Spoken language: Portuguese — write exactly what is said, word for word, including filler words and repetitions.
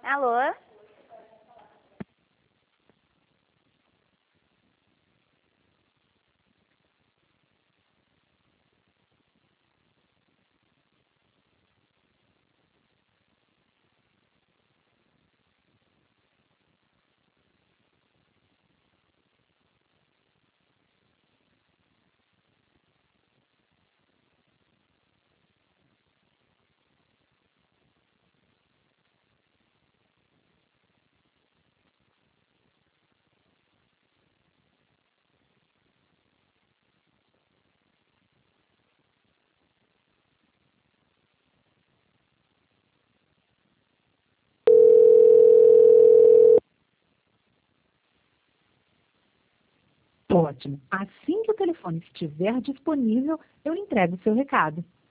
Alô? Ótimo. Assim que o telefone estiver disponível, eu entrego o seu recado.